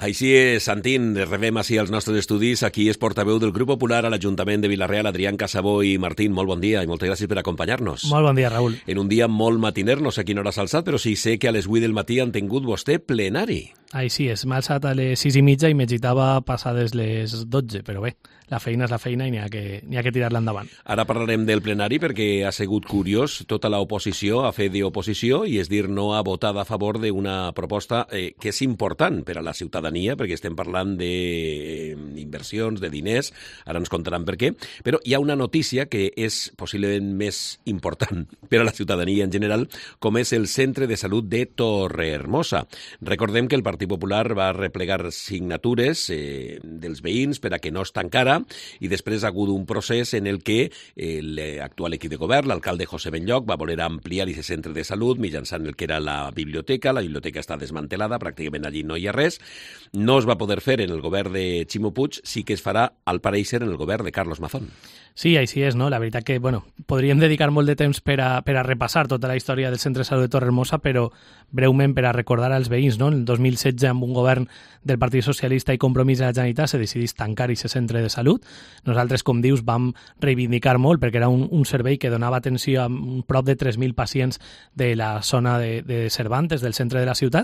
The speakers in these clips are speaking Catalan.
Així és, Santín, rebem així als nostres estudis. Aquí és portaveu del Grup Popular a l'Ajuntament de Vila-real, Adrián Casabó i Martín. Molt bon dia i moltes gràcies per acompanyar-nos. Molt bon dia, Raül. En un dia molt matiner, no sé a quina hora s'ha alçat, però sí sé que a les 8 del matí han tingut vostè plenari. Així és, m'ha alçat a les 6:30 i m'agitava passades les 12, però bé, la feina és la feina i n'hi ha que tirar-la endavant. Ara parlarem del plenari perquè ha sigut curiós tota l'oposició a fer d'oposició i és dir, no ha votat a favor d'una proposta que és important per a la ciutadania, perquè estem parlant d'inversions, de diners, ara ens contaran per què, però hi ha una notícia que és possiblement més important per a la ciutadania en general, com és el Centre de Salut de Torrehermosa. Recordem que el Partit Popular va replegar signatures dels veïns per a que no es tancara i després ha hagut un procés en el que l'actual equip de govern, l'alcalde José Benlloch, va voler ampliar aquest centre de salut mitjançant el que era la biblioteca està desmantelada, pràcticament allí no hi ha res. No es va poder fer en el govern de Ximo Puig, sí que es farà, al pareixer, en el govern de Carlos Mazón. Sí, així és, no? La veritat que, podríem dedicar molt de temps per a repassar tota la història del Centre de Salut de Torrehermosa, però breument per a recordar als veïns, no? En el 2016, amb un govern del Partit Socialista i Compromís de la Generalitat, se decidís tancar aquest centre de salut. Nosaltres, com dius, vam reivindicar molt perquè era un servei que donava atenció a prop de 3.000 pacients de la zona de Cervantes, del centre de la ciutat.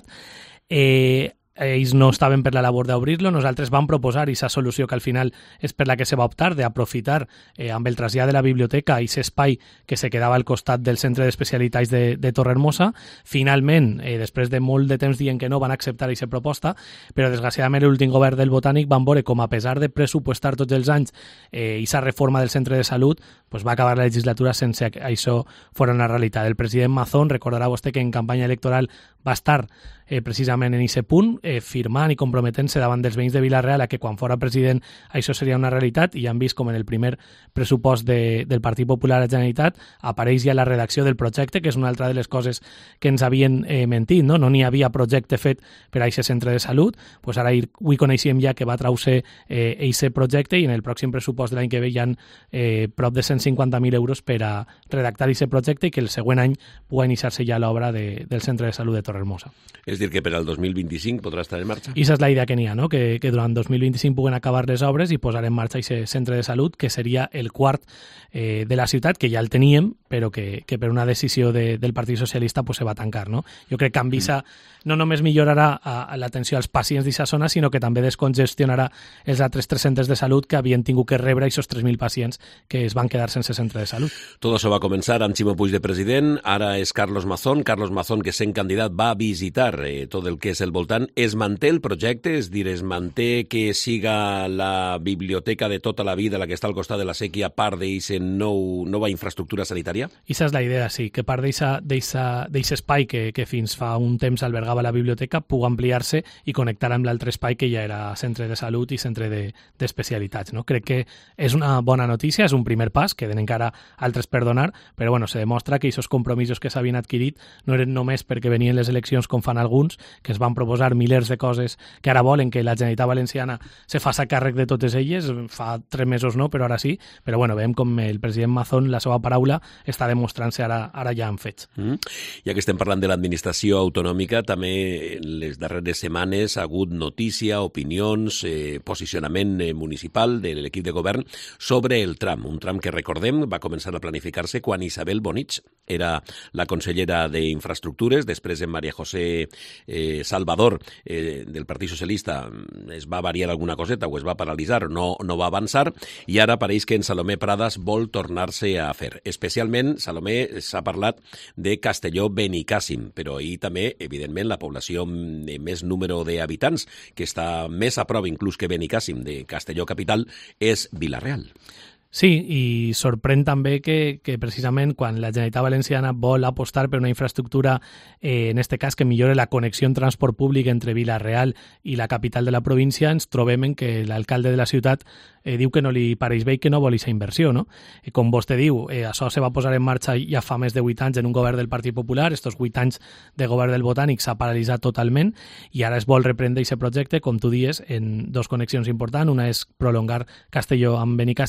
Ells no estaven per la labor d'obrir-lo, nosaltres vam proposar aquesta solució que al final és per la que se va optar, d'aprofitar amb el trasllat de la biblioteca aquest espai que se quedava al costat del centre d'especialitats de Torrehermosa. Finalment, després de molt de temps dient que no, van acceptar aquesta proposta, però desgraciadament l'últim govern del Botànic van veure com, a pesar de pressupostar tots els anys aquesta reforma del centre de salut, va acabar la legislatura sense que això fos una realitat. El president Mazón, recordarà vostè que en campanya electoral va estar precisament en aquest punt, firmant i comprometent-se davant dels veïns de Vila-real a que quan fora president això seria una realitat, i ja han vist com en el primer pressupost del Partit Popular a la Generalitat apareix ja la redacció del projecte, que és una altra de les coses que ens havien mentit, no n'hi havia projecte fet per a aquest centre de salut. Ara avui coneixem ja que va traucer aquest projecte i en el pròxim pressupost de l'any que ve hi ha prop de 150.000 euros per a redactar aquest projecte i que el següent any pugui iniciar-se ja l'obra del centre de salut de Torrehermosa. És dir, que per al 2025 podrà estar en marxa? I és la idea que n'hi ha, no? Que durant 2025 puguen acabar les obres i posar en marxa aquest centre de salut, que seria el quart de la ciutat, que ja el teníem, però que per una decisió del Partit Socialista se va tancar, no? Jo crec que amb Visa no només millorarà l'atenció als pacients d'aquesta zona, sinó que també descongestionarà els altres 3 centres de salut que havien tingut que rebre aquests 3.000 pacients que es van quedar sense centre de salut. Tot això va començar amb Ximo Puig de president, ara és Carlos Mazón, que sent candidat va visitar tot el que és el voltant. Es manté el projecte, és dir, es manté que siga la biblioteca de tota la vida, la que està al costat de la sèquia, part d'aquesta nova infraestructura sanitària? Aquesta és la idea, sí, que part d'aquest espai que fins fa un temps albergava la biblioteca pugui ampliar-se i connectar amb l'altre espai que ja era centre de salut i centre d'especialitats, no? Crec que és una bona notícia, és un primer pas, queden encara altres per donar, però se demostra que aquests compromisos que s'havien adquirit no eren només perquè venien les eleccions com fan alguns, que es van proposar milers de coses que ara volen que la Generalitat Valenciana se faci càrrec de totes elles, fa 3 mesos no, però ara sí, però veiem com el president Mazón, la seva paraula, està demostrant-se ara ja en fets. Ja que estem parlant de l'administració autonòmica, també en les darreres setmanes ha hagut notícia, opinions, posicionament municipal de l'equip de govern sobre el tram, un tram que recordem va començar a planificar-se quan Isabel Bonich era la consellera d'Infraestructures, després en María José Salvador del Partit Socialista es va variar alguna coseta o es va paralitzar, no va avançar, i ara pareix que en Salomé Pradas vol tornar-se a fer. Especialment, Salomé, s'ha parlat de Castelló-Benicàssim, però ahir també, evidentment, la població amb més número d'habitants, que està més a prop inclús que Benicàssim de Castelló capital, és Vila-real. Sí, i sorprèn també que precisament quan la Generalitat Valenciana vol apostar per una infraestructura, en aquest cas que millore la connexió en transport públic entre Vila-real i la capital de la província, ens trobem en que l'alcalde de la ciutat diu que no li pareix bé i que no vol aquesta inversió, no? Com vostè diu, això se va posar en marxa ja fa més de 8 anys en un govern del Partit Popular, estos 8 anys de govern del Botànic s'ha paralitzat totalment i ara es vol reprendre aquest projecte, com tu dies, en 2 connexions importants. Una és prolongar Castelló amb Benicàssim i l'altra és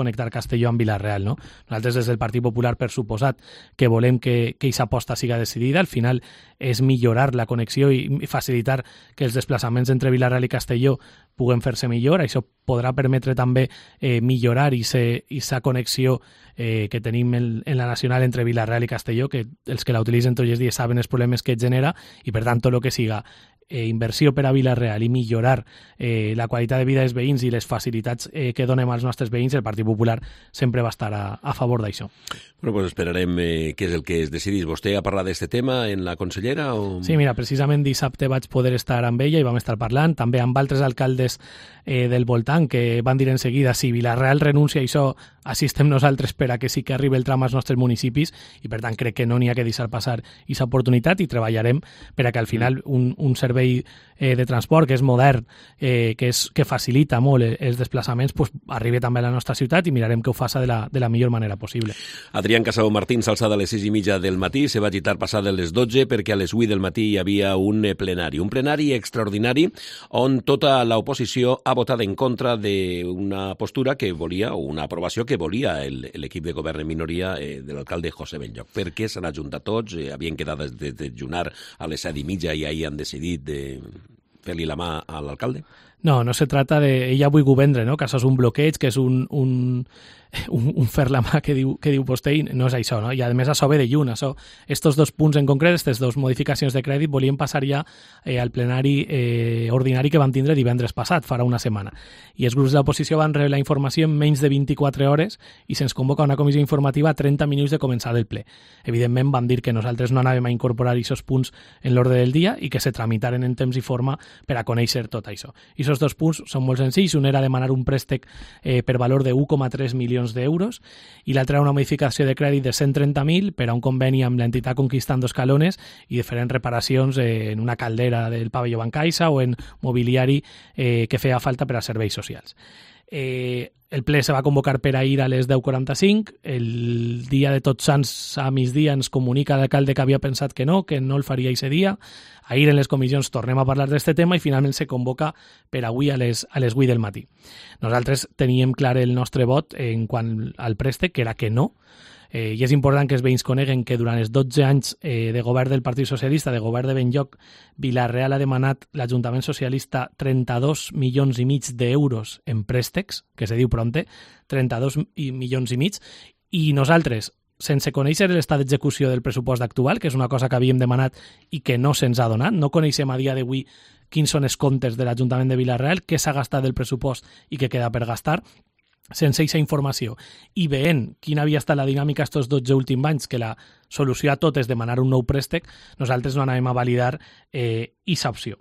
connectar Castelló amb Vila-real, no? Nosaltres des del Partit Popular, per suposat, que volem que aquesta aposta siga decidida, al final és millorar la connexió i facilitar que els desplaçaments entre Vila-real i Castelló puguen fer-se millor. Això podrà permetre també millorar aquesta connexió que tenim en la nacional entre Vila-real i Castelló, que els que la utilitzen tots els dies saben els problemes que genera, i per tant tot el que siga inversió per a Vila-real i millorar la qualitat de vida dels veïns i les facilitats que donem als nostres veïns, el Partit Popular sempre va estar a favor d'això. Bueno, pues esperarem què és el que es decidís. Vostè ha parlat d'aquest tema en la consellera? O... Sí, mira, precisament dissabte vaig poder estar amb ella i vam estar parlant, també amb altres alcaldes del voltant que van dir en seguida si Vila-real renuncia a això, així estem nosaltres per a que sí que arribi el tram als nostres municipis, i per tant crec que no n'hi ha que deixar passar aquesta oportunitat i treballarem per a que al final un servei de transport que és modern, que facilita molt els desplaçaments, pues, arribi també a la nostra ciutat i mirarem que ho faça de la millor manera possible. Adrián Casado Martín s'alçada a les 6:30 del matí, se va agitar passada les 12 perquè a les 8 del matí hi havia un plenari extraordinari on tota l'oposició ha votat en contra d'una postura que volia, o una aprovació que volia l'equip de govern en minoria de l'alcalde José Benlloch. Per què s'han ajuntat tots? Havien quedat de dejunar a les 7:30 i ahir han decidit fer-li la mà a l'alcalde? No se trata de... Ella vull vendre, no? Que això és un bloqueig, que és un fer la mà que diu Postell, no és això, no? I a més això ve de lluny, això. Estos dos punts en concret, aquestes dos modificacions de crèdit, volien passar ja al plenari ordinari que van tindre divendres passat, farà una setmana. I els grups de l'oposició van rebre la informació en menys de 24 hores i se'ns convoca una comissió informativa a 30 minuts de començar el ple. Evidentment van dir que nosaltres no anàvem a incorporar aquests punts en l'ordre del dia i que se tramitaren en temps i forma per a conèixer tot això. I aquests dos punts són molt senzills. Un era demanar un préstec per valor de 1,3 milions d'euros i l'altre era una modificació de crèdit de 130.000 per a un conveni amb l'entitat Conquistando Escalones i diferents reparacions en una caldera del pavelló Bancaixa o en mobiliari que feia falta per a serveis socials. El ple se va convocar per ahir a les 10:45. El dia de Tots Sants a migdia ens comunica l'alcalde que havia pensat que no el faria aquest dia. Ahir en les comissions tornem a parlar d'aquest tema i finalment se convoca per avui a les 8 del matí. Nosaltres teníem clar el nostre vot en quant al préstec, que era que no. I és important que els veïns coneguen que durant els 12 anys de govern del Partit Socialista, de govern de Benlloch, Vila-real ha demanat l'Ajuntament Socialista 32 milions i mig d'euros en préstecs, que se diu prompte, 32 milions i mig, i nosaltres, sense conèixer l'estat d'execució del pressupost actual, que és una cosa que havíem demanat i que no se'ns ha donat, no coneixem a dia d'avui quins són els comptes de l'Ajuntament de Vila-real, què s'ha gastat del pressupost i què queda per gastar. Sense aquesta informació i veient quina havia estat la dinàmica estos 12 últims anys, que la solució a tot és demanar un nou préstec, nosaltres no anàvem a validar aquesta opció.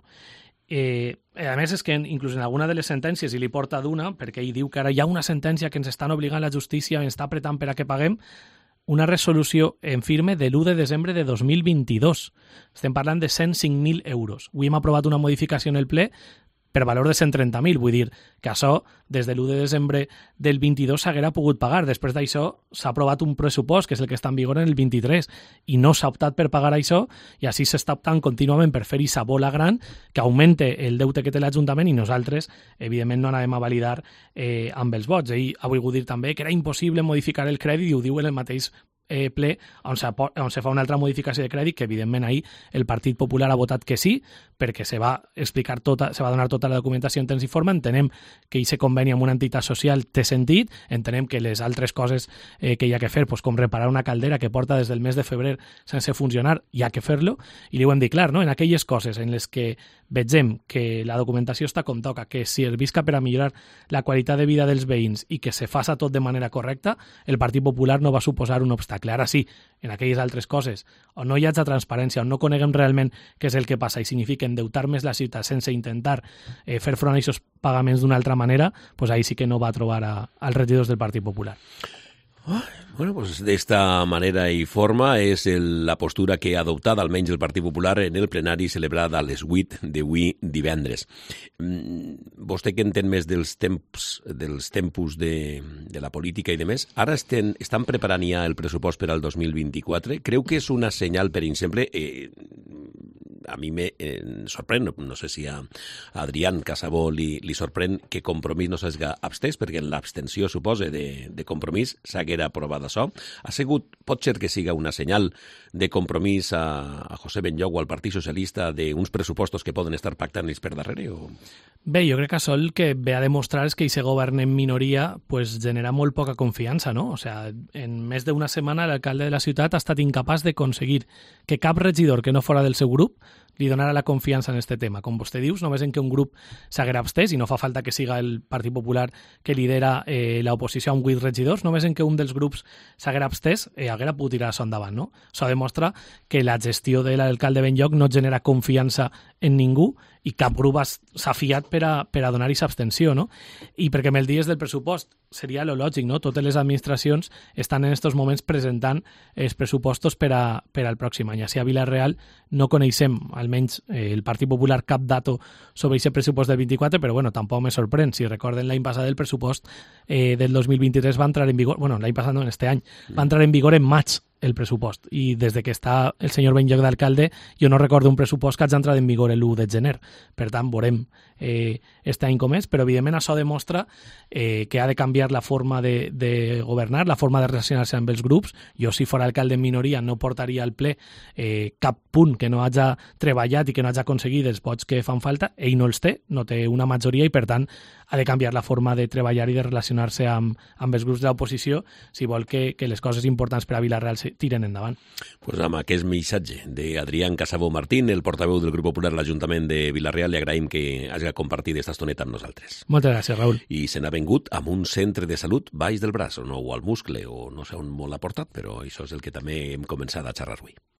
A més, és que inclús en alguna de les sentències, i li porta d'una, perquè ell diu que ara hi ha una sentència que ens estan obligant la justícia, ens està apretant per a que paguem, una resolució en firme de l'1 de desembre de 2022. Estem parlant de 105.000 euros. Avui hem aprovat una modificació en el ple per valor de 130.000, vull dir que això des de l'1 de desembre del 22 s'haguera pogut pagar. Després d'això s'ha aprovat un pressupost, que és el que està en vigor en el 23, i no s'ha optat per pagar això, i així s'està optant contínuament per fer aquesta bola gran que augmente el deute que té l'Ajuntament i nosaltres, evidentment, no anàvem a validar amb els vots. Ell ha volgut dir també que era impossible modificar el crèdit i ho diu en el mateix ple on se fa una altra modificació de crèdit que evidentment ahir el Partit Popular ha votat que sí, perquè se va explicar se va donar tota la documentació en temps i forma. Entenem que aquest conveni amb una entitat social té sentit, entenem que les altres coses que hi ha que fer, com reparar una caldera que porta des del mes de febrer sense funcionar, hi ha que fer-lo, i li ho hem dit clar, no? En aquelles coses en les que vegem que la documentació està com toca, que servisca per a millorar la qualitat de vida dels veïns i que se faça tot de manera correcta, el Partit Popular no va suposar un obstacle. Ara sí, en aquelles altres coses on no hi hagi transparència, on no coneguem realment què és el que passa i significa endeutar més la ciutat sense intentar fer front a aquests pagaments d'una altra manera, doncs ahí sí que no va trobar als regidors del Partit Popular. Bueno, pues de esta manera i forma és la postura que ha adoptat almenys el Partit Popular en el plenari celebrat a les 8 d'avui divendres. Vostè que entén més dels tempos de la política i de més, ara estan preparant ja el pressupost per al 2024? Creu que és una senyal, per exemple, a mi me sorprèn, no sé si a Adrián Casabó li sorprèn que Compromís no s'hagi abstès, perquè l'abstenció, suposa, de Compromís s'haguera aprovat això. Ha sigut, pot ser que siga una senyal de Compromís a José Benlloc o al Partit Socialista d'uns pressupostos que poden estar pactant ells per darrere? O... Bé, jo crec que això el que ve a demostrar és que aquest govern en minoria pues, genera molt poca confiança, no? O sea, en més d'una setmana l'alcalde de la ciutat ha estat incapaç d'aconseguir que cap regidor que no fora del seu grup li donara la confiança en este tema. Com vostè dius, només en que un grup s'haguera abstès, i no fa falta que siga el Partit Popular que lidera l'oposició amb 8 regidors, només en que un dels grups s'haguera abstès, haguera pogut tirar això endavant, no? Això demostra que la gestió de l'alcalde Benlloc no genera confiança en ningú i cap grup s'ha fiat per a donar-hi abstenció, no? I perquè me'l dies del pressupost, seria lo lògic, no? Totes les administracions estan en aquests moments presentant els pressupostos per al pròxim any. Així a Vila-real no coneixem, almenys el Partit Popular, cap dato sobre aquest pressupost del 24, però bueno, tampoc me sorprèn. Si recorden, l'any passat el pressupost del 2023 va entrar en vigor, bueno, l'any passat no, en este any, va entrar en vigor en maig el pressupost, i des de que està el senyor Benlloc d'alcalde jo no recordo un pressupost que hagi entrat en vigor l'1 de gener. Per tant, veurem este any com és, però evidentment això demostra que ha de canviar la forma de governar, la forma de relacionar-se amb els grups. Jo, si fora alcalde en minoria, no portaria al ple cap punt que no hagi treballat i que no hagi aconseguit els vots que fan falta. Ell no els té, no té una majoria, i per tant ha de canviar la forma de treballar i de relacionar-se amb els grups de l'oposició si vol que les coses importants per a Vila-real tiren endavant. Pues amb aquest missatge d'Adrián Casabó Martín, el portaveu del Grup Popular a l'Ajuntament de Vila-real, li agraïm que hagi compartit aquesta estoneta amb nosaltres. Moltes gràcies, Raül. I se n'ha vengut amb un centre de salut baix del braç, o al muscle, o no sé on molt ha portat, però això és el que també hem començat a xerrar avui.